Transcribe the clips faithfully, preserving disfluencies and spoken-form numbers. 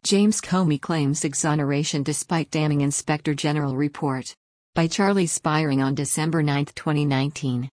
James Comey claims exoneration despite damning Inspector General report. By Charlie Spiering on December ninth, twenty nineteen.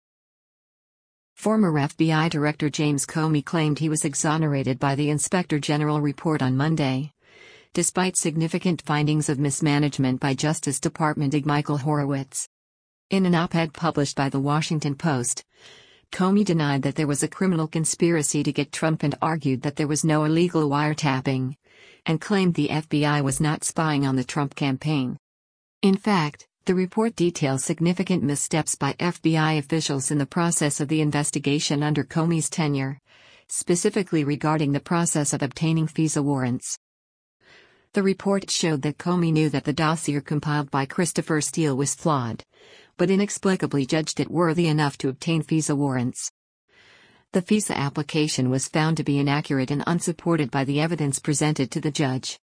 Former F B I Director James Comey claimed he was exonerated by the Inspector General report on Monday, despite significant findings of mismanagement by Justice Department A G Michael Horowitz. In an op-ed published by The Washington Post, Comey denied that there was a criminal conspiracy to get Trump and argued that there was no illegal wiretapping, and claimed the F B I was not spying on the Trump campaign. In fact, the report details significant missteps by F B I officials in the process of the investigation under Comey's tenure, specifically regarding the process of obtaining FISA warrants. The report showed that Comey knew that the dossier compiled by Christopher Steele was flawed, but inexplicably judged it worthy enough to obtain FISA warrants. The FISA application was found to be inaccurate and unsupported by the evidence presented to the judge.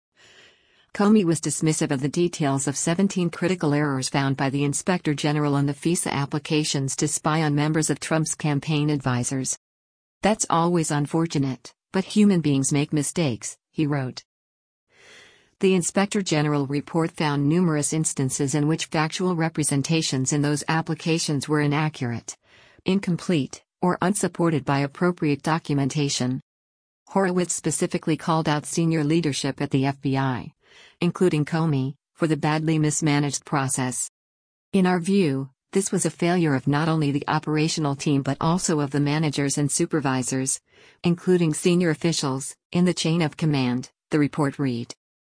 Comey was dismissive of the details of seventeen critical errors found by the Inspector General on the FISA applications to spy on members of Trump's campaign advisors. "That's always unfortunate, but human beings make mistakes," he wrote. The Inspector General report found numerous instances in which factual representations in those applications were inaccurate, incomplete, or unsupported by appropriate documentation. Horowitz specifically called out senior leadership at the F B I, including Comey, for the badly mismanaged process. "In our view, this was a failure of not only the operational team but also of the managers and supervisors, including senior officials, in the chain of command," the report read.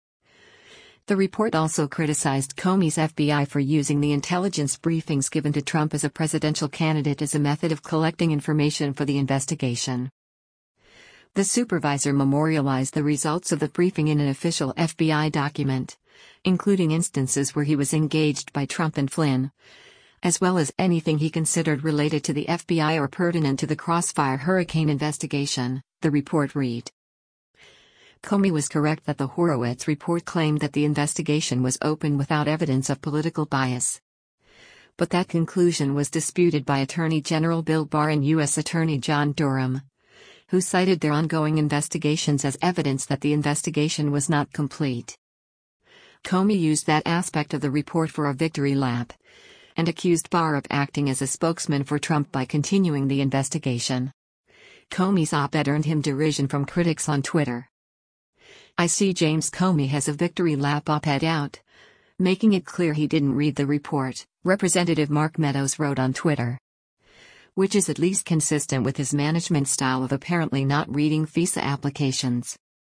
The report also criticized Comey's F B I for using the intelligence briefings given to Trump as a presidential candidate as a method of collecting information for the investigation. The supervisor memorialized the results of the briefing in an official F B I document, including instances where he was engaged by Trump and Flynn, as well as anything he considered related to the F B I or pertinent to the Crossfire Hurricane investigation, the report read. Comey was correct that the Horowitz report claimed that the investigation was open without evidence of political bias. But that conclusion was disputed by Attorney General Bill Barr and U S Attorney John Durham, who cited their ongoing investigations as evidence that the investigation was not complete. Comey used that aspect of the report for a victory lap, and accused Barr of acting as a spokesman for Trump by continuing the investigation. Comey's op-ed earned him derision from critics on Twitter. "I see James Comey has a victory lap op-ed out, making it clear he didn't read the report," Representative Mark Meadows wrote on Twitter. Which is at least consistent with his management style of apparently not reading FISA applications.